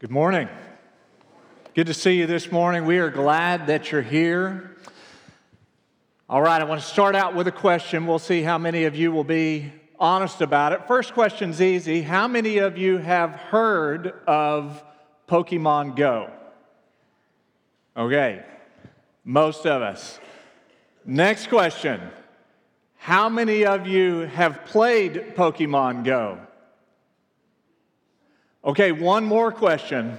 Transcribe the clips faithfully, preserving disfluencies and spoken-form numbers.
Good morning. Good to see you this morning. We are glad that you're here. All right, I want to start out with a question. We'll see how many of you will be honest about it. First question's easy. How many of you have heard of Pokemon Go? Okay, most of us. Next question. How many of you have played Pokemon Go? Okay, one more question.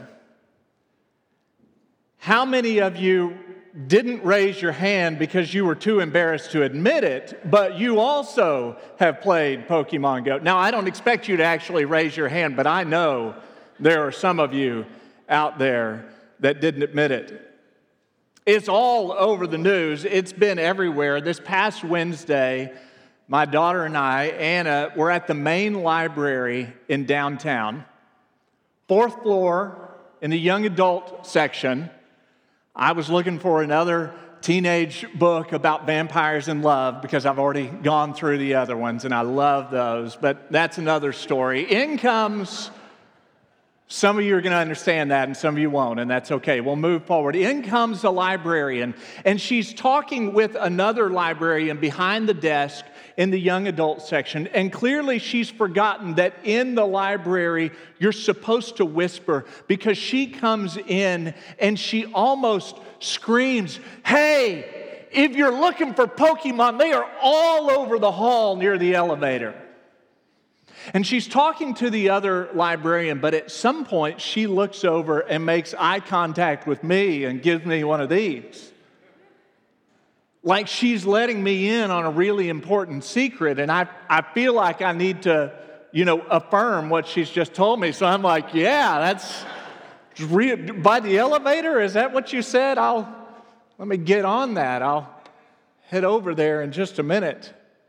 How many of you didn't raise your hand because you were too embarrassed to admit it, but you also have played Pokemon Go? Now, I don't expect you to actually raise your hand, but I know there are some of you out there that didn't admit it. It's all over the news. It's been everywhere. This past Wednesday, my daughter and I, Anna, were at the main library in downtown. Fourth floor in the young adult section. I was looking for another teenage book about vampires and love because I've already gone through the other ones and I love those, but that's another story. In comes, some of you are going to understand that and some of you won't, and that's okay. We'll move forward. In comes the librarian, and she's talking with another librarian behind the desk in the young adult section, and clearly she's forgotten that in the library you're supposed to whisper, because she comes in and she almost screams, "Hey, if you're looking for Pokemon, they are all over the hall near the elevator." And she's talking to the other librarian, but at some point she looks over and makes eye contact with me and gives me one of these. Like she's letting me in on a really important secret, and I, I feel like I need to, you know, affirm what she's just told me. So I'm like, yeah, that's re- by the elevator? Is that what you said? I'll, let me get on that. I'll head over there in just a minute.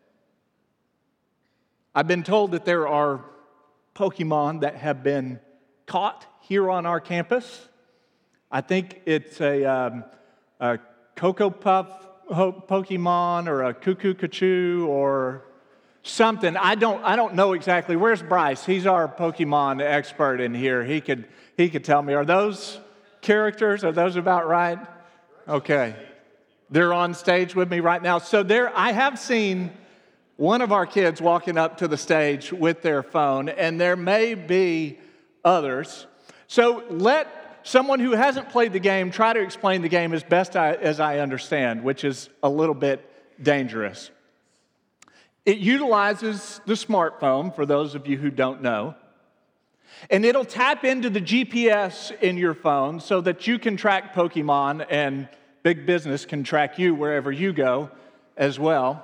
I've been told that there are Pokemon that have been caught here on our campus. I think it's a, um, a Cocoa Puff Pokemon or a Cuckoo or something. I don't I don't know exactly. Where's Bryce? He's our Pokemon expert in here. He could he could tell me. Are those characters? Are those about right? Okay. They're on stage with me right now. So there I have seen one of our kids walking up to the stage with their phone, and there may be others. So let someone who hasn't played the game try to explain the game as best I, as I understand, which is a little bit dangerous. It utilizes the smartphone, for those of you who don't know, and it'll tap into the G P S in your phone so that you can track Pokemon, and big business can track you wherever you go as well.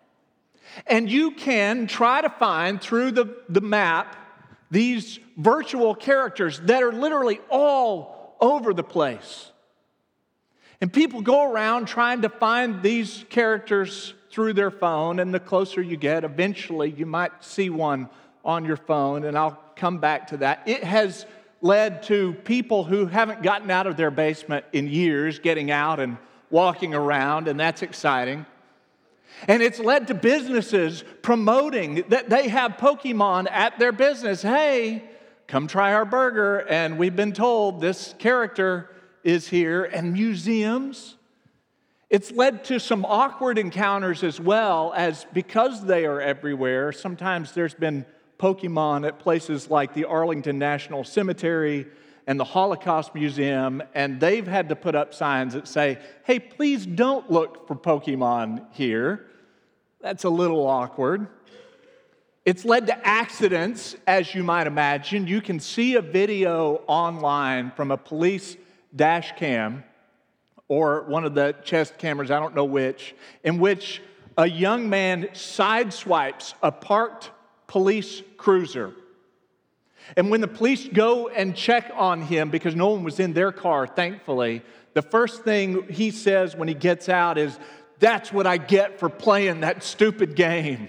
And you can try to find through the, the map these virtual characters that are literally all over the place. And people go around trying to find these characters through their phone, and the closer you get, eventually you might see one on your phone, and I'll come back to that. It has led to people who haven't gotten out of their basement in years getting out and walking around, and that's exciting. And it's led to businesses promoting that they have Pokemon at their business. Hey, come try our burger. And we've been told this character is here. And museums. It's led to some awkward encounters as well, as because they are everywhere, sometimes there's been Pokemon at places like the Arlington National Cemetery and the Holocaust Museum, and they've had to put up signs that say, hey, please don't look for Pokemon here. That's a little awkward. It's led to accidents, as you might imagine. You can see a video online from a police dash cam or one of the chest cameras, I don't know which, in which a young man sideswipes a parked police cruiser. And when the police go and check on him, because no one was in their car, thankfully, the first thing he says when he gets out is, "That's what I get for playing that stupid game."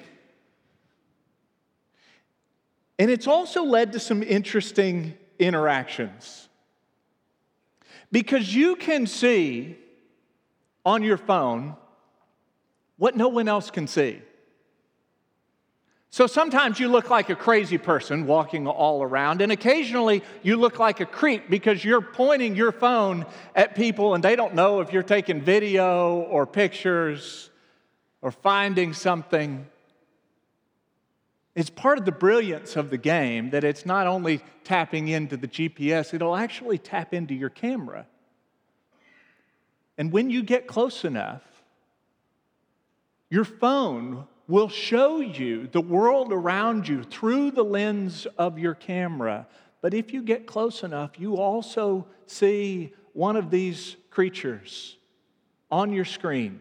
And it's also led to some interesting interactions. Because you can see on your phone what no one else can see. So sometimes you look like a crazy person walking all around, and occasionally you look like a creep because you're pointing your phone at people and they don't know if you're taking video or pictures or finding something. It's part of the brilliance of the game that it's not only tapping into the G P S, it'll actually tap into your camera. And when you get close enough, your phone will show you the world around you through the lens of your camera. But if you get close enough, you also see one of these creatures on your screen.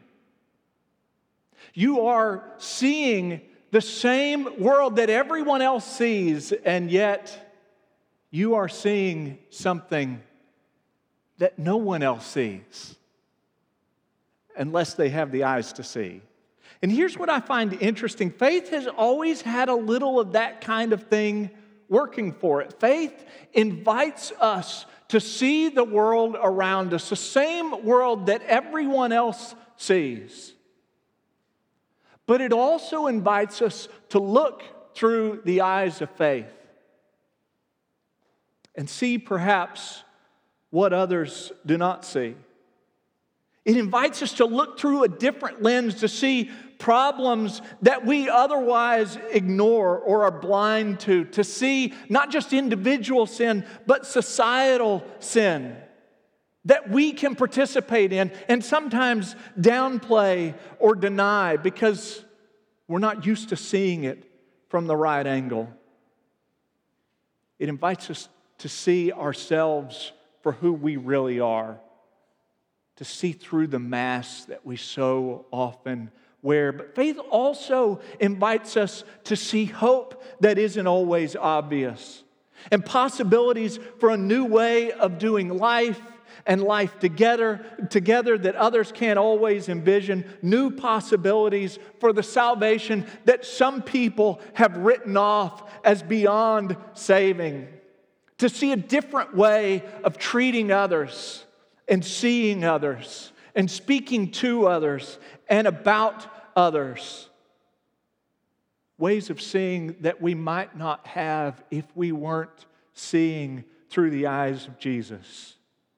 You are seeing the same world that everyone else sees, and yet you are seeing something that no one else sees, unless they have the eyes to see. And here's what I find interesting. Faith has always had a little of that kind of thing working for it. Faith invites us to see the world around us, the same world that everyone else sees. But it also invites us to look through the eyes of faith and see perhaps what others do not see. It invites us to look through a different lens to see problems that we otherwise ignore or are blind to, to see not just individual sin, but societal sin that we can participate in and sometimes downplay or deny because we're not used to seeing it from the right angle. It invites us to see ourselves for who we really are, to see through the mask that we so often wear. But faith also invites us to see hope that isn't always obvious, and possibilities for a new way of doing life and life together, together that others can't always envision, new possibilities for the salvation that some people have written off as beyond saving, to see a different way of treating others and seeing others and speaking to others and about others. Ways of seeing that we might not have if we weren't seeing through the eyes of Jesus.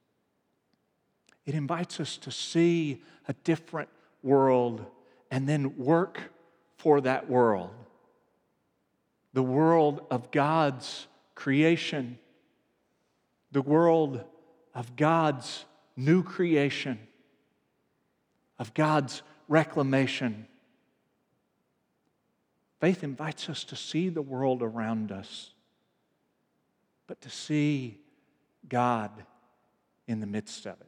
It invites us to see a different world and then work for that world. The world of God's creation. The world of God's new creation. Of God's reclamation. Faith invites us to see the world around us, but to see God in the midst of it.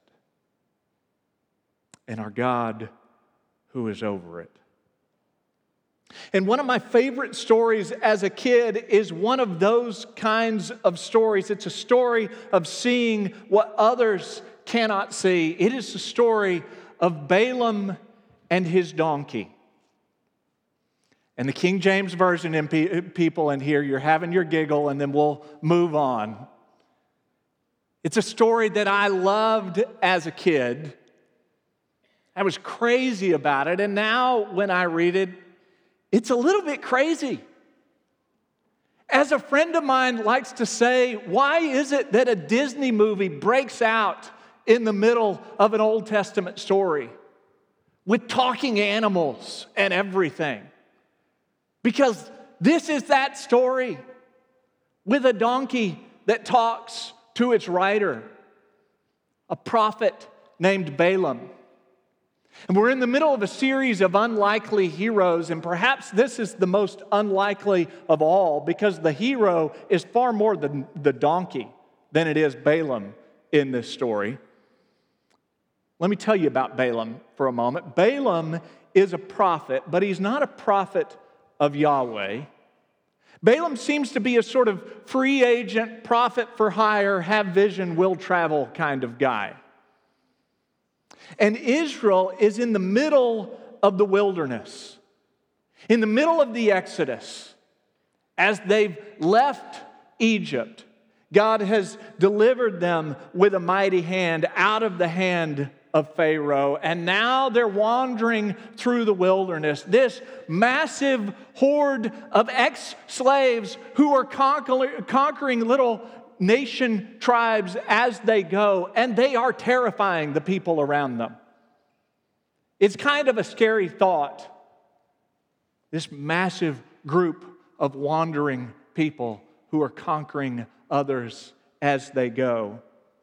And our God who is over it. And one of my favorite stories as a kid is one of those kinds of stories. It's a story of seeing what others cannot see. It is the story of Balaam and his donkey. And the King James Version in pe- people in here, you're having your giggle and then we'll move on. It's a story that I loved as a kid. I was crazy about it, and now when I read it, it's a little bit crazy. As a friend of mine likes to say, why is it that a Disney movie breaks out in the middle of an Old Testament story with talking animals and everything? Because this is that story with a donkey that talks to its rider, a prophet named Balaam. And we're in the middle of a series of unlikely heroes, and perhaps this is the most unlikely of all because the hero is far more than the donkey than it is Balaam in this story. Let me tell you about Balaam for a moment. Balaam is a prophet, but he's not a prophet of Yahweh. Balaam seems to be a sort of free agent, prophet for hire, have vision, will travel kind of guy. And Israel is in the middle of the wilderness, in the middle of the Exodus. As they've left Egypt, God has delivered them with a mighty hand out of the hand of Pharaoh. And now they're wandering through the wilderness. This massive horde of ex-slaves who are conquer- conquering little nation tribes as they go. And they are terrifying the people around them. It's kind of a scary thought. This massive group of wandering people who are conquering others as they go.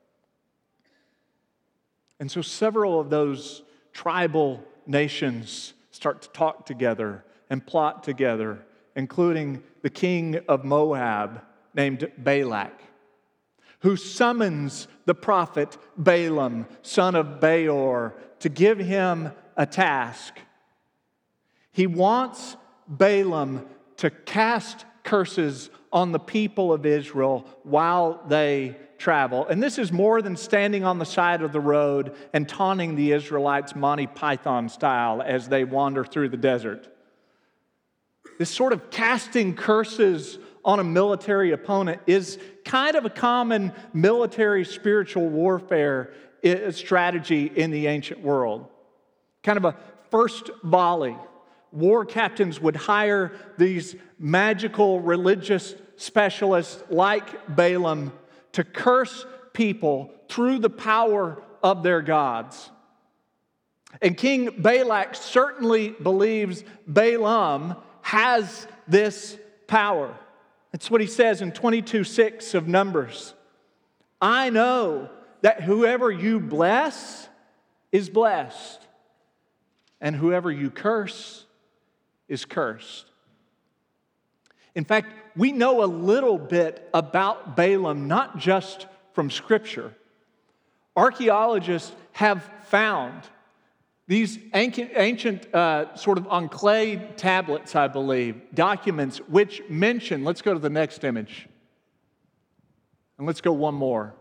And so several of those tribal nations start to talk together and plot together, including the king of Moab named Balak, who summons the prophet Balaam, son of Beor, to give him a task. He wants Balaam to cast curses on the people of Israel while they travel. And this is more than standing on the side of the road and taunting the Israelites Monty Python style as they wander through the desert. This sort of casting curses on a military opponent is kind of a common military spiritual warfare strategy in the ancient world. Kind of a first volley. War captains would hire these magical religious specialists like Balaam to curse people through the power of their gods. And King Balak certainly believes Balaam has this power. That's what he says in twenty-two six of Numbers. I know that whoever you bless is blessed, and whoever you curse is cursed. In fact, we know a little bit about Balaam, not just from Scripture. Archaeologists have found these ancient, ancient uh, sort of on clay tablets, I believe, documents which mention, let's go to the next image, and let's go one more.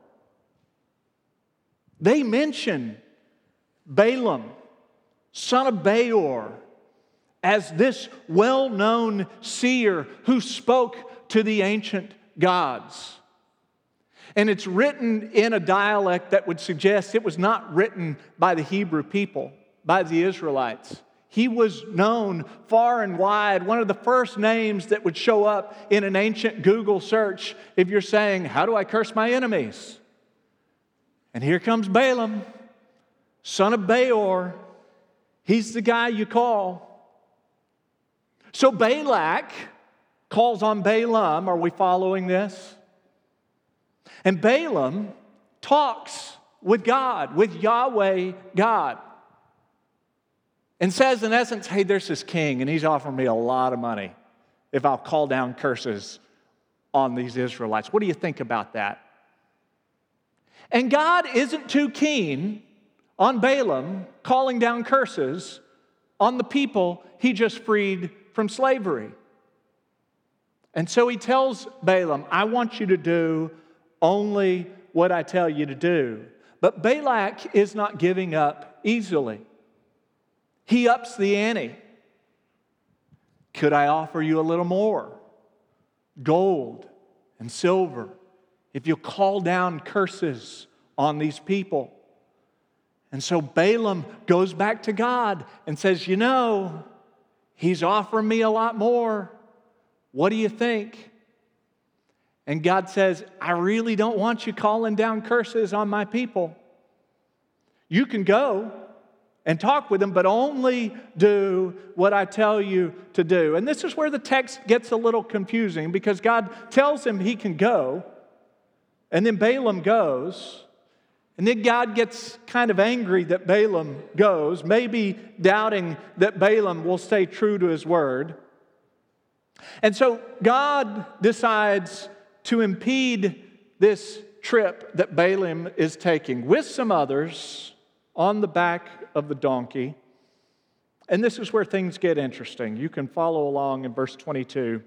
They mention Balaam, son of Beor, as this well-known seer who spoke to the ancient gods. And it's written in a dialect that would suggest it was not written by the Hebrew people, by the Israelites. He was known far and wide, one of the first names that would show up in an ancient Google search if you're saying, how do I curse my enemies? And here comes Balaam, son of Beor. He's the guy you call. So Balak calls on Balaam. Are we following this? And Balaam talks with God, with Yahweh God, and says in essence, hey, there's this king, and he's offering me a lot of money if I'll call down curses on these Israelites. What do you think about that? And God isn't too keen on Balaam calling down curses on the people he just freed from slavery. And so he tells Balaam, I want you to do only what I tell you to do. But Balak is not giving up easily. He ups the ante. Could I offer you a little more? Gold and silver, if you call down curses on these people. And so Balaam goes back to God and says, you know, he's offering me a lot more. What do you think? And God says, I really don't want you calling down curses on my people. You can go and talk with them, but only do what I tell you to do. And this is where the text gets a little confusing, because God tells him he can go, and then Balaam goes, and then God gets kind of angry that Balaam goes, maybe doubting that Balaam will stay true to his word. And so God decides to impede this trip that Balaam is taking with some others on the back of the donkey. And this is where things get interesting. You can follow along in verse twenty-two.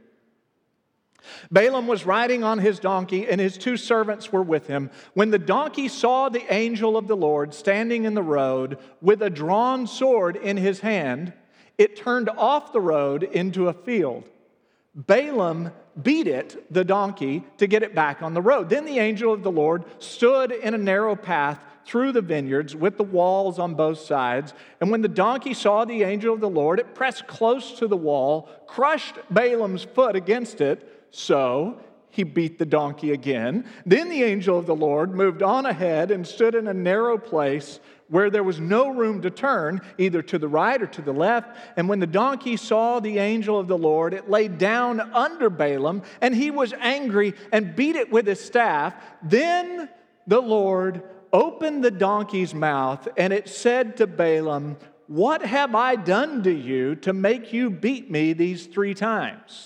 Balaam was riding on his donkey, and his two servants were with him. When the donkey saw the angel of the Lord standing in the road with a drawn sword in his hand, it turned off the road into a field. Balaam beat it, the donkey, to get it back on the road. Then the angel of the Lord stood in a narrow path through the vineyards with the walls on both sides. And when the donkey saw the angel of the Lord, it pressed close to the wall, crushed Balaam's foot against it, so he beat the donkey again. Then the angel of the Lord moved on ahead and stood in a narrow place where there was no room to turn, either to the right or to the left. And when the donkey saw the angel of the Lord, it lay down under Balaam, and he was angry and beat it with his staff. Then the Lord opened the donkey's mouth, and it said to Balaam, "What have I done to you to make you beat me these three times?"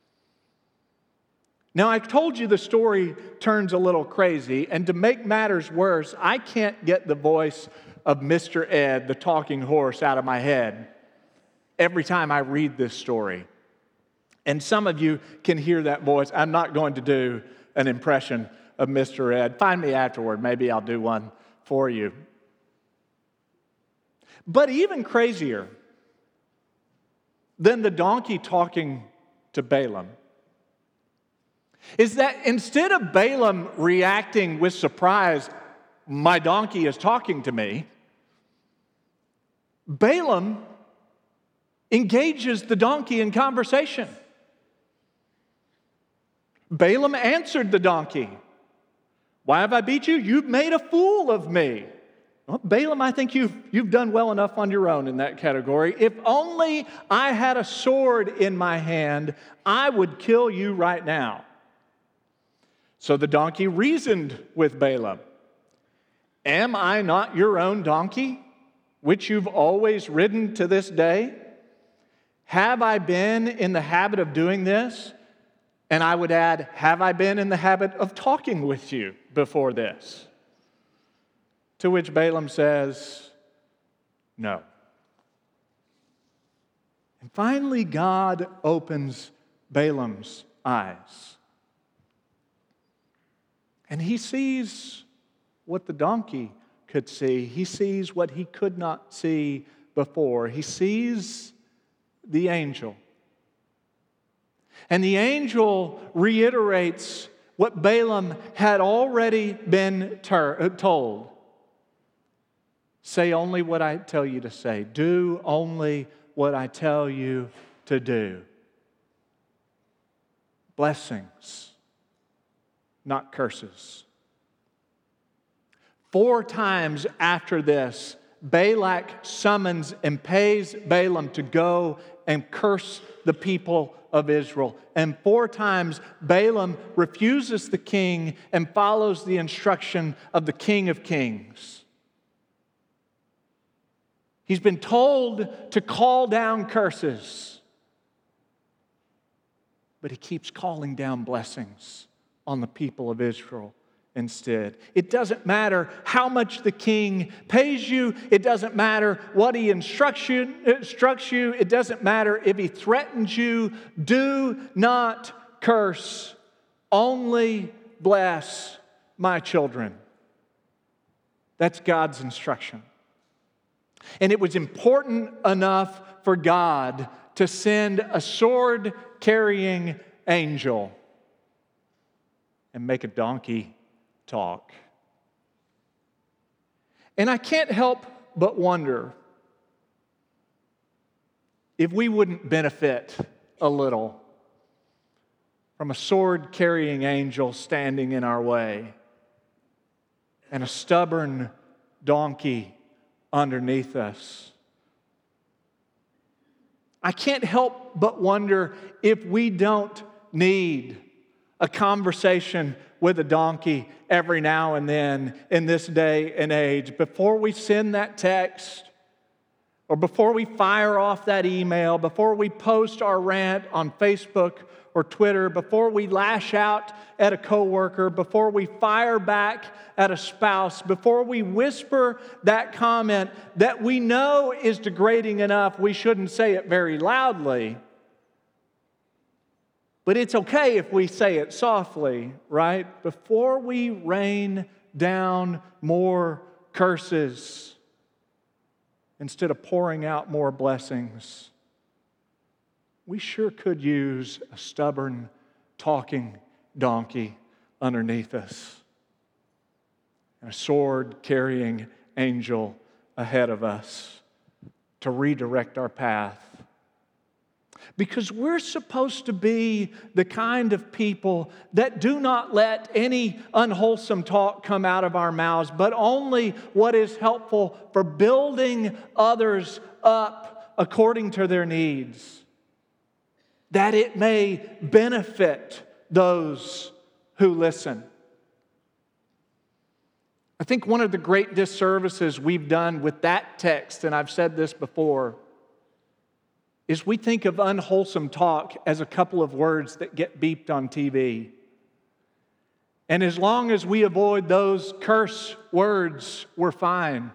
Now, I told you the story turns a little crazy, and to make matters worse, I can't get the voice of Mister Ed, the talking horse, out of my head every time I read this story. And some of you can hear that voice. I'm not going to do an impression of Mister Ed. Find me afterward. Maybe I'll do one for you. But even crazier than the donkey talking to Balaam is that instead of Balaam reacting with surprise, "My donkey is talking to me," Balaam engages the donkey in conversation. Balaam answered the donkey, "Why have I beat you? You've made a fool of me." Well, Balaam, I think you've, you've done well enough on your own in that category. If only I had a sword in my hand, I would kill you right now. So the donkey reasoned with Balaam. "Am I not your own donkey, which you've always ridden to this day? Have I been in the habit of doing this?" And I would add, "Have I been in the habit of talking with you before this?" To which Balaam says, "No." And finally, God opens Balaam's eyes. And he sees what the donkey could see. He sees what he could not see before. He sees the angel. And the angel reiterates what Balaam had already been ter- told. "Say only what I tell you to say. Do only what I tell you to do." Blessings, not curses. Four times after this, Balak summons and pays Balaam to go and curse the people of Israel. And four times, Balaam refuses the king and follows the instruction of the King of Kings. He's been told to call down curses, but he keeps calling down blessings on the people of Israel instead. It doesn't matter how much the king pays you. It doesn't matter what he instructs you. Instructs you. It doesn't matter if he threatens you. Do not curse. Only bless my children. That's God's instruction. And it was important enough for God to send a sword-carrying angel and make a donkey talk. And I can't help but wonder if we wouldn't benefit a little from a sword-carrying angel standing in our way and a stubborn donkey underneath us. I can't help but wonder if we don't need a conversation with a donkey every now and then in this day and age before we send that text, or before we fire off that email, before we post our rant on Facebook or Twitter, before we lash out at a coworker, before we fire back at a spouse, before we whisper that comment that we know is degrading enough we shouldn't say it very loudly. But it's okay if we say it softly, right? Before we rain down more curses instead of pouring out more blessings, we sure could use a stubborn, talking donkey underneath us. and a sword-carrying angel ahead of us to redirect our path. Because we're supposed to be the kind of people that do not let any unwholesome talk come out of our mouths, but only what is helpful for building others up according to their needs, that it may benefit those who listen. I think one of the great disservices we've done with that text, and I've said this before, is we think of unwholesome talk as a couple of words that get beeped on T V. And as long as we avoid those curse words, we're fine.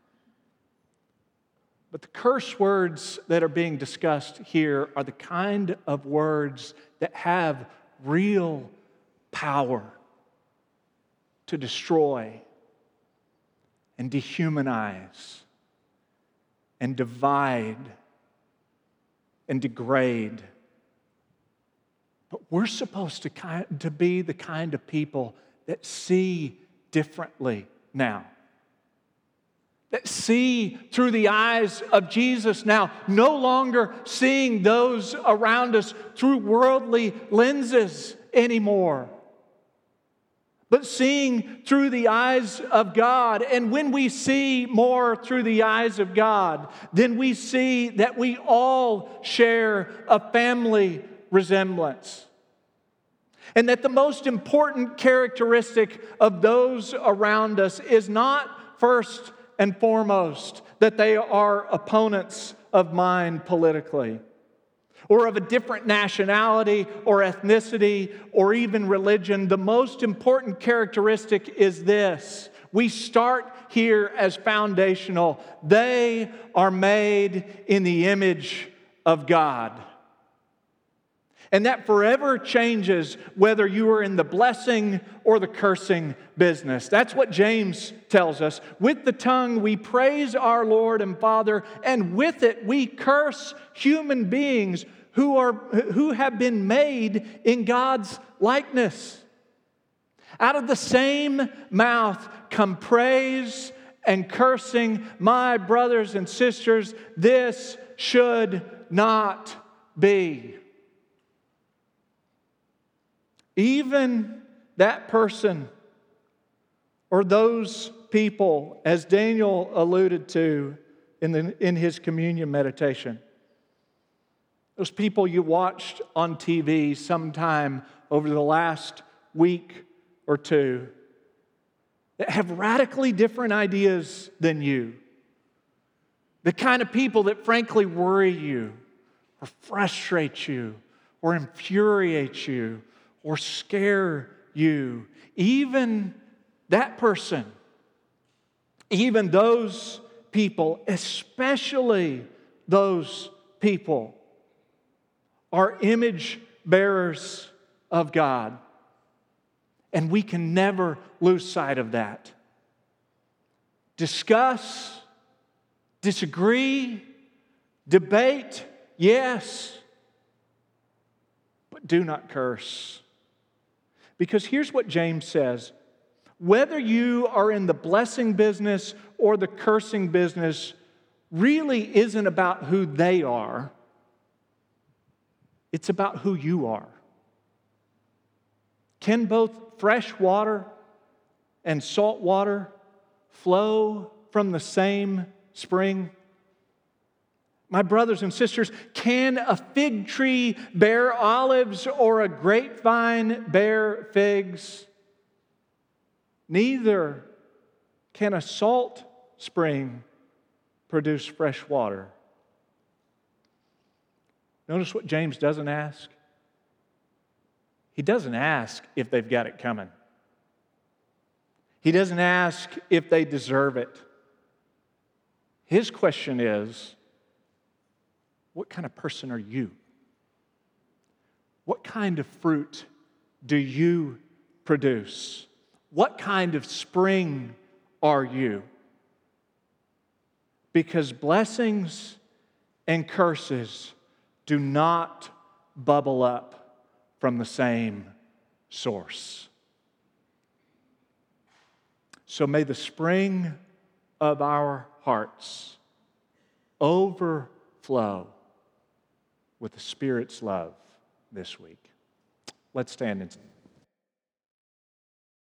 But the curse words that are being discussed here are the kind of words that have real power to destroy and dehumanize and divide and degrade. But we're supposed to, kind, to be the kind of people that see differently now. That see through the eyes of Jesus now, no longer seeing those around us through worldly lenses anymore, but seeing through the eyes of God. And when we see more through the eyes of God, then we see that we all share a family resemblance. And that the most important characteristic of those around us is not first and foremost that they are opponents of mine politically, or of a different nationality or ethnicity or even religion. The most important characteristic is this. We start here as foundational. They are made in the image of God. And that forever changes whether you are in the blessing or the cursing business. That's what James tells us. With the tongue we praise our Lord and Father, and with it we curse human beings who are who have been made in God's likeness. Out of the same mouth come praise and cursing. My brothers and sisters, this should not be. Even that person or those people, as Daniel alluded to in, the, in his communion meditation, those people you watched on T V sometime over the last week or two that have radically different ideas than you, the kind of people that frankly worry you or frustrate you or infuriate you or scare you, even that person, even those people, especially those people, are image bearers of God. And we can never lose sight of that. Discuss, disagree, debate, yes, but do not curse. Because here's what James says. Whether you are in the blessing business or the cursing business really isn't about who they are. It's about who you are. Can both fresh water and salt water flow from the same spring? My brothers and sisters, can a fig tree bear olives or a grapevine bear figs? Neither can a salt spring produce fresh water. Notice what James doesn't ask. He doesn't ask if they've got it coming. He doesn't ask if they deserve it. His question is, what kind of person are you? What kind of fruit do you produce? What kind of spring are you? Because blessings and curses do not bubble up from the same source. So may the spring of our hearts overflow with the Spirit's love this week. Let's stand and